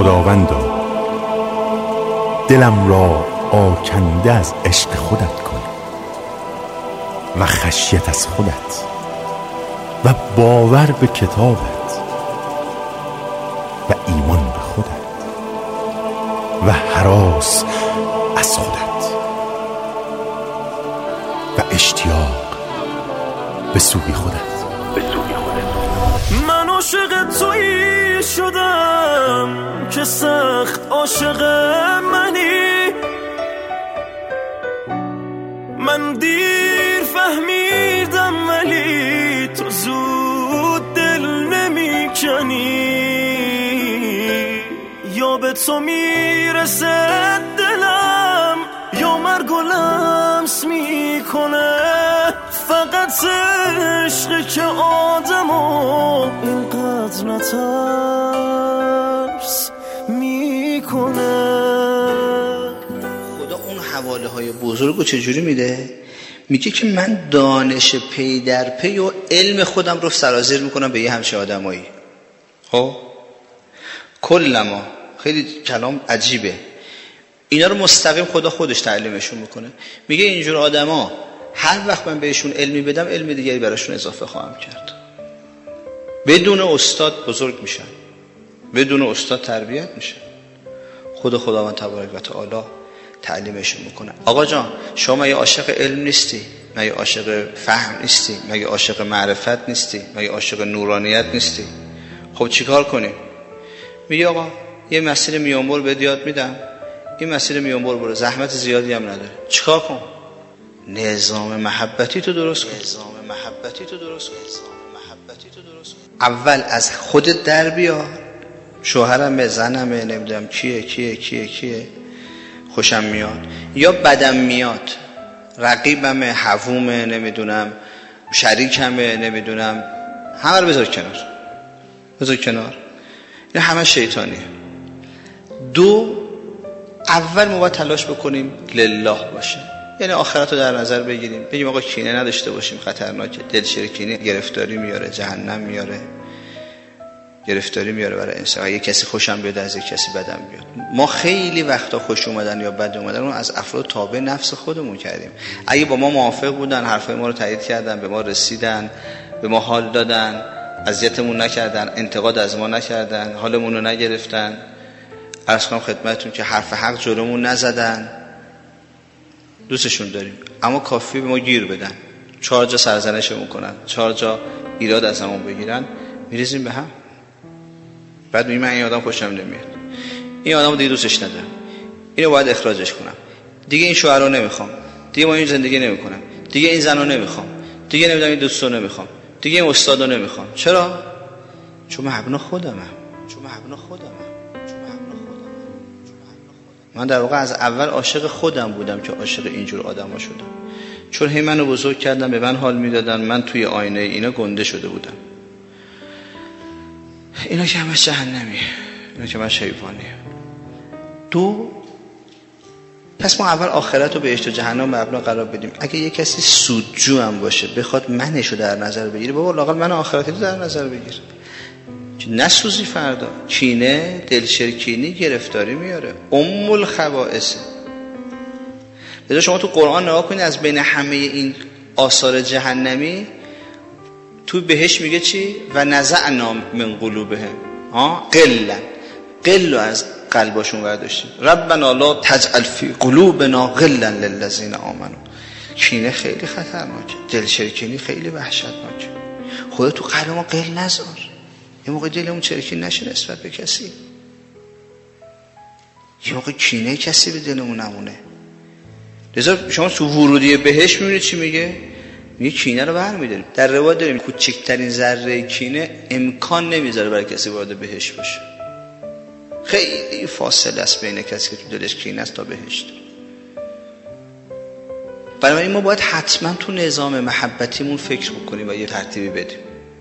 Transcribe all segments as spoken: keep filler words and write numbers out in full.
خداوندا دلم را آکنده از عشق خودت کن و خشیت از خودت و باور به کتابت و ایمان به خودت و هراس از خودت و اشتیاق به سوی خودت. من عاشق تویی شدم که سخت عاشق منی، من دیر فهمیدم ولی تو زود دل نمی کنی، یا به تو میرسه دلم یا مرگ و لمس میکنه، فقط عشقی که آدمو اینقدر نترس میکنه. خدا اون حواله های بزرگو چجوری میده؟ میگه که من دانش پی در پی و علم خودم رو سرازیر میکنم به یه همچه آدمایی. خب کلما، خیلی کلام عجیبه، اینا رو مستقیم خدا خودش تعلیمشون میکنه. میگه اینجور آدما هر وقت من بهشون علمی بدم علم دیگری براشون اضافه خواهم کرد. بدون استاد بزرگ میشن، بدون استاد تربیت میشن. خود خداوند تبارک و تعالی تعلیمشون میکنه. آقا جان شما مگه عاشق علم نیستی؟ مگه عاشق فهم نیستی؟ مگه عاشق معرفت نیستی؟ مگه عاشق نورانیت نیستی؟ خب چیکار کنیم؟ میگه آقا یه مسیر میانبر بهت یاد میدم، این مسیر میانبر برو، زحمت زیادی هم نداره. چیکار کن؟ نظام محبتی تو درست کن. نظام محبتی تو درست کن. نظام محبتی تو درست کن. اول از خودت در بیار. شوهرمه، زنمه، نمیدونم کیه کیه کیه کیه خوشم میاد یا بدم میاد، رقیبمه، حوومه، نمیدونم شریکمه، نمیدونم، همه رو بذار کنار، بذار کنار. این همه شیطانیه. دو، اول ما باید تلاش بکنیم لله باشه، یعنی آخرت رو در نظر بگیریم، بگیم آقا کینه نداشته باشیم، خطرناکه. دلشیر کینه گرفتاری میاره، جهنم میاره، گرفتاری میاره برای انسان. اگه کسی خوشم بیاد از یک کسی بدم بیاد. ما خیلی وقتا خوش اومدن یا بد اومدن رو از افراد تابع نفس خودمون کردیم. اگه با ما موافق بودن، حرفای ما رو تایید کردن، به ما رسیدن، به ما حال دادن، اذیتمون نکردن، انتقاد از ما نکردن، حالمون رو نگرفتن، عرض کنم خدمتتون که حرف حق جلومون نزدن، دوستشون داریم. اما کافی به ما گیر بدن، چهار جا سرزنشمون کنن، چهار جا ایراد از همون بگیرن، میریزیم به هم. بعد میگم من این آدم خوشم نمیاد، این آدمو دیگه دوستش ندارم، اینو باید اخراجش کنم، دیگه این شوهر رو نمیخوام، دیگه با این زندگی نمیکنم، دیگه این زن رو نمیخوام، دیگه نمیدونم این دوست رو نمیخوام، دیگه این استاد رو نمیخوام. چرا؟ چون من ابنا خودمم، چون من ابنا خودمم، چون من ابنا خودمم. من در واقع از اول عاشق خودم بودم که عاشق اینجور آدما شدم، چون هی منو بزرگ کردن، به من حال میدادن، من توی آینه اینا گنده شده بودم. اینا که همش جهنمیه، اینا که همش حیوانیه. دو، پس ما اول آخرت رو بهشت و جهنم مبنا قرار بدیم. اگه یه کسی سودجو هم باشه بخواد منشو در نظر بگیره، بابا لااقل من آخرتی رو در نظر بگیر، نسوزی فردا. کینه، دلشرکینی گرفتاری میاره، ام الخبائث. بذار شما تو قرآن نگاه کنید، از بین همه این آثار جهنمی تو بهش میگه چی؟ و نزعنا من قلوبهم ها قلا، قلو از قلباشون برداشتیم. ربنا لا تجعل فی قلوبنا غلا للذین آمنوا. کینه خیلی خطرناکه، دلشرکینی خیلی وحشتناکه. خدا تو قلب ما قل نذار، یه موقع دلمون چرکین نشه نسبت به کسی، یه موقع کینه کسی به دلمون نمونه. لذا شما تو ورودی بهش میبینید چی میگه؟ میگه کینه رو برمی‌داریم. در روایت داریم کوچکترین ذره کینه امکان نمیذاره برای کسی وارد بهشت باشه. خیلی فاصله است بین کسی که تو دلش کینه است تا بهشت. بنابراین ما باید حتما تو نظام محبتیمون فکر بکنیم و یه ترتیبی بدیم.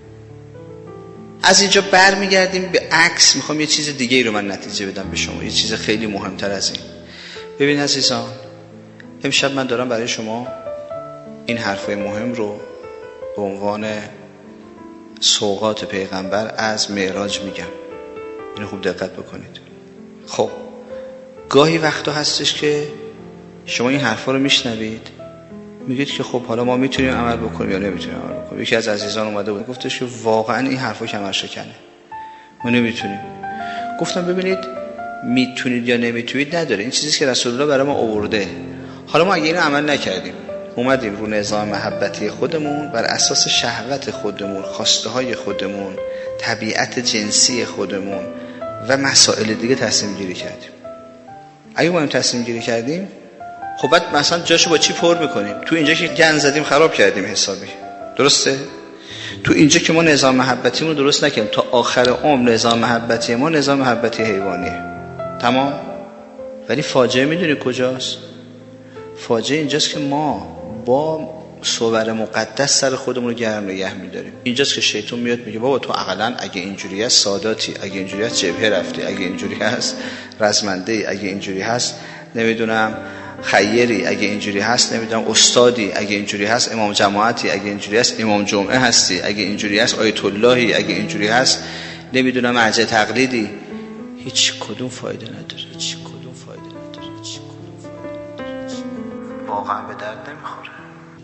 از اینجا برمیگردیم به عکس. میخوام یه چیز دیگه ای رو من نتیجه بدم به شما، یه چیز خیلی مهمتر از این. ببین عزیزان، امشب من دارم برای شما این حرفای مهم رو به عنوان سوغات پیغمبر از معراج میگم. اینو خوب دقت بکنید. خب گاهی وقتا هستش که شما این حرفا رو میشنوید، میگید که خب حالا ما میتونیم عمل بکنیم یا نمیتونیم عمل بکنیم. یکی از عزیزان اومده بود گفتش که واقعا این حرفا کمر شکنه، ما نمیتونیم. گفتم ببینید میتونید یا نمیتونید نداره، این چیزی که رسول الله برای ما آورده. حالا ما اگه اینو عمل نکردیم، اومدیم رو نظام محبتی خودمون بر اساس شهوت خودمون، خواسته های خودمون، طبیعت جنسی خودمون و مسائل دیگه تصمیم گیری کردیم. اگه ما هم تصمیم گیری کردیم، خب بعد مثلا جاشو با چی پر میکنیم؟ تو اینجا که گند زدیم خراب کردیم حسابی، درسته؟ تو اینجا که ما نظام محبتیمون درست نکنیم، تا آخر عمر نظام محبتی ما نظام محبتی حیوانیه. تمام. ولی فاجعه میدونی کجاست؟ فاجعه اینجاست که ما با صور مقدس سر خودمون رو گرم نگه میداریم. اینجاست که شیطان میاد میگه بابا تو عقلاً اگه اینجوری هست ساداتی، اگه اینجوری هست جبهه رفتی، اگه اینجوری هست رزمنده، اگه اینجوری هست نمیدونم خیری، اگه اینجوری هست نمیدونم استادی، اگه اینجوری هست امام جماعتی، اگه اینجوری هست امام جمعه هستی، اگه اینجوری هست آیت اللهی، اگه اینجوری هست نمیدونم مرجع تقلیدی. هیچ کدوم فایده نداره، هیچ کدوم فایده نداره، هیچ کدوم فایده نداره، واقعا به درد نمیخوره.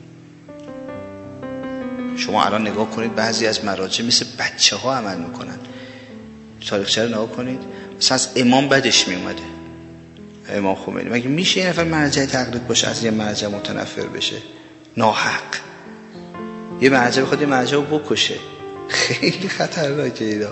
شما الان نگاه کنید بعضی از مراجع مثل بچه ها عمل میکنن. تاریخچه رو نگاه کنید، مثلا از امام بدش میومده، امام خمینی. مگه میشه یه نفر مرجع تقلید باشه از یه مرجع متنفر بشه؟ ناحق. یه مرجع بخواد یه مرجع رو بکشه، خیلی خطرناکه اینا.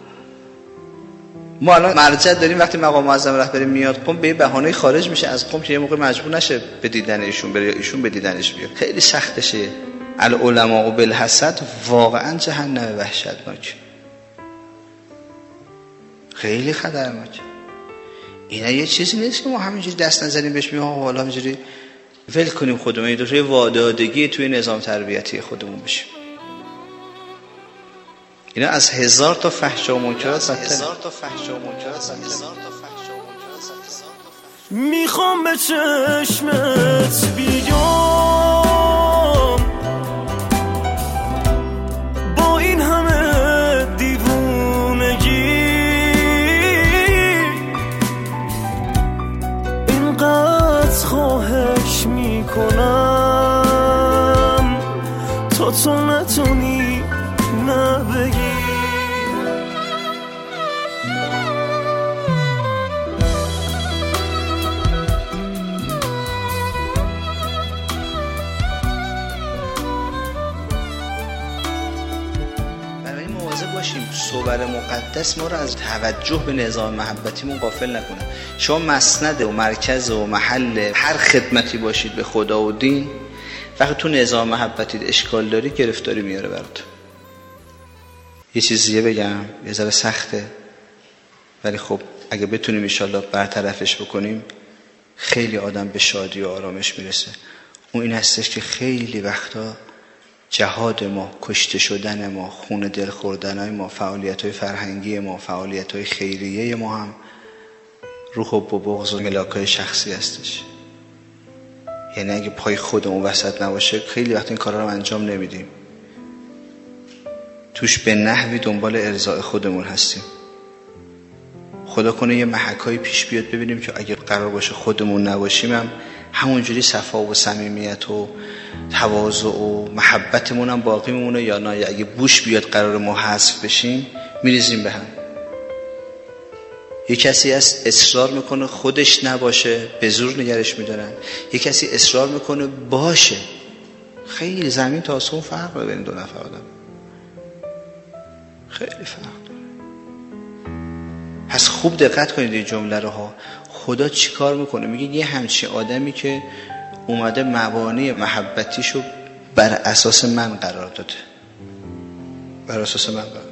ما الان مرجع داریم، وقتی مقام معظم رهبری میاد قم به بهانه خارج میشه از قم که یه موقع مجبور نشه به دیدن ایشون بره یا ایشون به دیدنش بیاد. خیلی سختشه. العلماء بالحسد واقعا جهنم وحشتناک، خیلی خطرناک. اینا یه چیزی نیست که ما همینجوری دست نزنیم بهش میگیم حالا همینجوری ول کنیم خودمون، این دوتای وادادگی توی نظام تربیتی خودمون بشیم. اینا از هزار تا فحشا و منکرات بدتره. هزار تا فحشا و منکرات بدتره. میخوام به چشمت بیام با این همه دیوونگی، اینقدر خواهش میکنم تا تو نتونی نبگی. صور مقدس ما رو از توجه به نظام محبتیمون غافل نکنه. شما مسند و مرکز و محل هر خدمتی باشید به خدا و دین، وقتی تو نظام محبتی اشکال داری گرفتاری میاره برات. یه چیزیه بگم یه ذره سخته، ولی خب اگه بتونیم انشالله برطرفش بکنیم خیلی آدم به شادی و آرامش میرسه. اون این هستش که خیلی وقتا جهاد ما، کشته شدن ما، خون دل خوردنهای ما، فعالیت‌های فرهنگی ما، فعالیت‌های خیریه ما هم روح و بغض و ملاکای شخصی هستش. یعنی اگه پای خودمون وسط نباشه خیلی وقت این کارا رو انجام نمیدیم، توش به نحوی دنبال ارضاء خودمون هستیم. خدا کنه یه محکایی پیش بیاد ببینیم که اگه قرار باشه خودمون نباشیم هم همونجوری صفا و صمیمیت و تواضع و محبتمون هم باقی میمونه یا نه. اگه بوش بیاد قرار ما حذف بشیم میریزیم به هم. یه کسی هست اصرار میکنه خودش نباشه، به زور نگرش میدارن. یه کسی اصرار میکنه باشه. خیلی زمین تا آسمون فرق داره بین دو نفر آدم، خیلی فرق داره. پس خوب دقت کنید این جمله رو ها. خدا چی کار میکنه؟ میگه یه همچین آدمی که اومده مبانی محبتیشو بر اساس من قرار داده، بر اساس من قرار داده.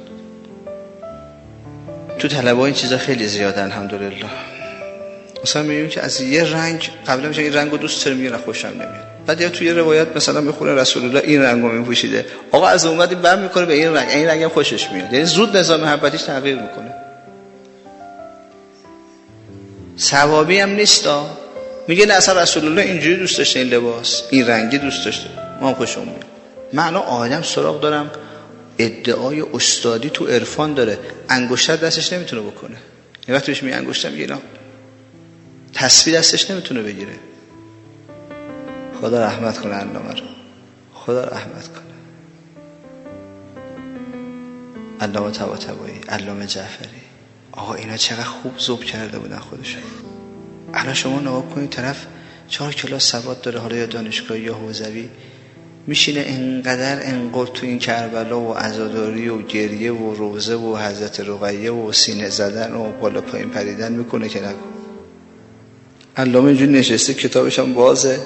تو طلبه ها این چیزا خیلی زیاده الحمدلله. مثلا میگیم که از یه رنگ قبلا میشه این رنگو دوست دارم، میگه خوشم نمیاد. بعد یا توی روایت مثلا میخونه رسول الله این رنگو میپوشیده، آقا از اومدی بر میکنه به این رنگ، این رنگم خوشش میاد. یعنی زود نظام محبتیش تغییر میکنه. ثوابی هم نیستا. میگه نه اصلا رسول الله اینجوری دوست داشته، این لباس این رنگی دوست داشته، ما هم خوشمون میاد. معنا آدم سراغ دارم ادعای استادی تو عرفان داره، انگشتر دستش نمیتونه بکنه. یه وقت بهش می انگشتم میگه اینا تسبیح دستش نمیتونه بگیره. خدا رحمت کنه علامه رو، خدا رحمت کنه. علامه طباطبایی، علامه جعفری، آقا اینا چقدر خوب ذوب کرده بودن خودشون. الان شما نگاه کنید طرف چهار کلاس سواد داره، حالا یا دانشگاهی یا حوزوی، میشینه انقدر انقدر تو این کربلا و عزاداری و گریه و روزه و حضرت رقیه و سینه زدن و بالا پایین پریدن میکنه که نکن. علامه اینجوری نشسته کتابش هم بازه،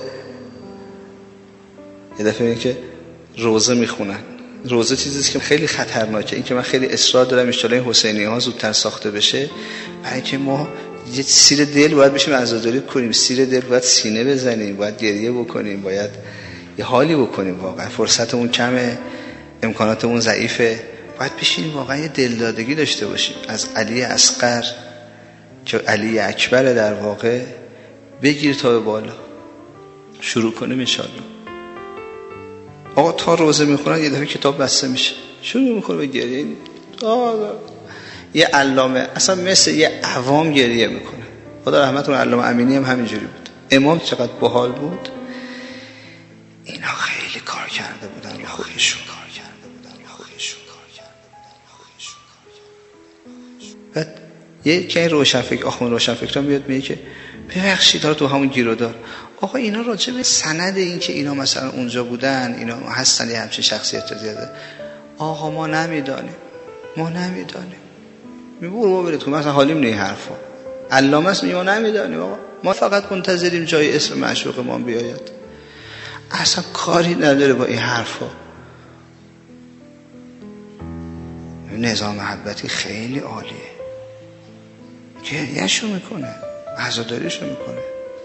یه دفعه این که روزه میخونن. روزه چیزیست که خیلی خطرناکه. این که من خیلی اصرار دارم ان شاءالله این حسینی ها زودتر ساخته بشه، برای اینکه ما یه سیر دل باید بشیم عزاداری کنیم، سیر دل باید سینه بزنیم، باید گریه بکنیم، باید یه حالی بکنیم. واقعا فرصتمون کمه، امکاناتمون ضعیفه، باید بشینیم واقعا یه دلدادگی داشته باشیم. از علی اصغر که علی اکبر در واقع بگیر تا به بالا شروع کنیم ان شاءالله. آقا تا روزه میخونن یه دفعه کتاب بسته میشه، شروع میکنه به گریه. یه علامه اصلا مثل یه عوام گریه میکنه. خدا رحمت کنه علامه امینی هم همینجوری بود. امام چقدر باحال بود. اینا خیلی کار کرده بودن خودشون، کار کرده بودن خودشون، کار کرده بودن خودشون، کار کرده بودن. بعد یه که روشنفکر آخوند روشنفکران میاد میگه که ببخشید داره تو همون گیرودار. آقا اینا راجع به سند این که اینا مثلا اونجا بودن، اینا هستن یه همچین شخصیت زیاده، آقا ما نمیدانیم، ما نمیدانیم. میگه برو برید تو مثلا حالیم نه این حرفا. علامه است میگه ما نمیدانیم، آقا ما فقط منتظریم جای اسم معشوق ما بیاید. اصلا کاری نداره با این حرفا. نظام محبتی خیلی عالیه، گریه‌شو میکنه، عزاداریشو میکنه.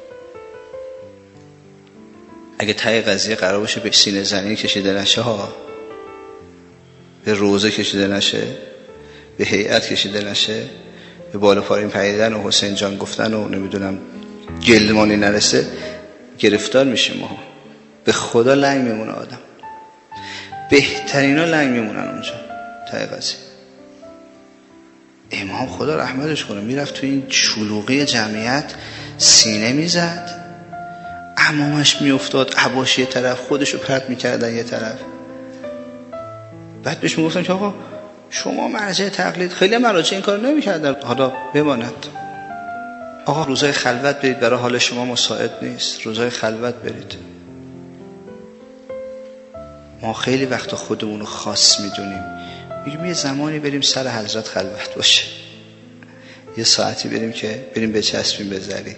اگه تای قضیه قرار باشه به سینه زنی کشیده نشه ها، به روزه کشیده نشه، به هیئت کشیده نشه، به بالا پایین پریدن و حسین جان گفتن و نمیدونم گلمانی نرسه، گرفتار میشیم ما. به خدا لنگ میمونه آدم، بهترینا لنگ میمونن اونجا تای قضیه. امام خدا رحمتش کنه میرفت تو این شلوغی جمعیت سینه میزد، عمامش میافتاد، عباش یه طرف، خودشو پرت میکردن یه طرف. بعد بهش میگفتن که آقا شما مرجع تقلید، خیلی مراجع این کار نمیکردن، حالا بماند. آقا روزای خلوت برید، برای حال شما مساعد نیست، روزای خلوت برید. ما خیلی وقتا خودمونو خاص میدونیم، میگیم یه زمانی بریم سر حضرت خلوت باشه، یه ساعتی بریم که بریم بچسبیم به ذری.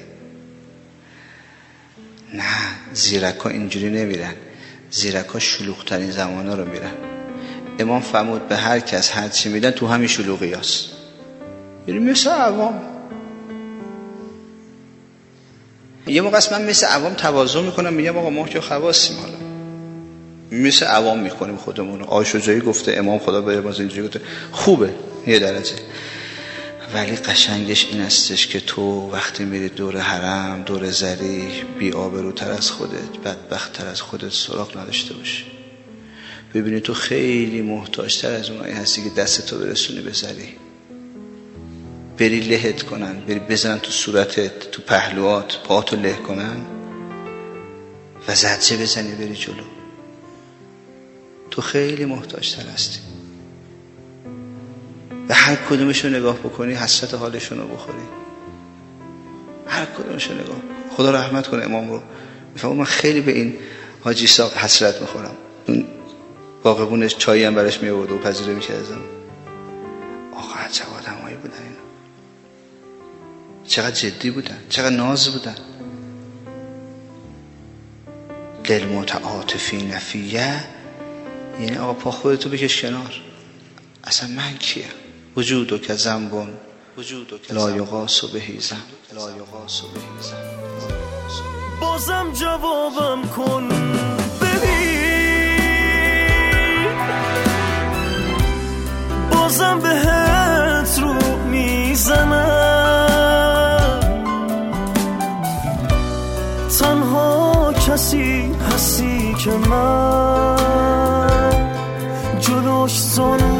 نه، زیرکا اینجوری نمیرن، زیرکا شلوغ‌ترین زمانا رو میرن. امام فرمود به هر کس هر چی میدن تو همین شلوغی هست، بریم مثل عوام. یه موقع است من مثل عوام تواضع میکنم، میگم آقا ما که خواستیم، حالا مثل عوام میکنیم خودمونو. آقای شجاعی گفته، امام خدا به باز اینجوری گفته، خوبه یه درجه، ولی قشنگش این استش که تو وقتی میری دور حرم، دور ذریح، بی آبروتر از خودت، بدبخت‌تر از خودت سراغ نداشته باشی. ببینی تو خیلی محتاجتر از اونایی هستی که دستتو برسونی به ذریح، بری لهت کنن، بری بزنن تو صورتت، تو پهلوات، پاهاتو له کنن و زجه بزنی بری جلو. تو خیلی محتاجتر هستی. به هر کدومشو نگاه بکنی حسرت حالشون رو بخوری، هر کدومشو نگاه. خدا رحمت کنه امام رو. میفهمم من خیلی به این حاجی ساق حسرت میخورم. اون باقبونش چایی هم براش میورد و پذیره میکردم. آقا چه آدمایی بودن اینا، چقدر جدی بودن، چقدر ناز بودن. دل متعاطفی نفیه، یعنی آقا پا خودتو بکش کنار، اصلا من کیم؟ وجودو که زنبون لا یقاس و بهیزم، لا یقاس و بهیزم. بازم جوابم کن ببین، بازم بهت رو میزنم، تنها کسی هستی که من جلوش زانو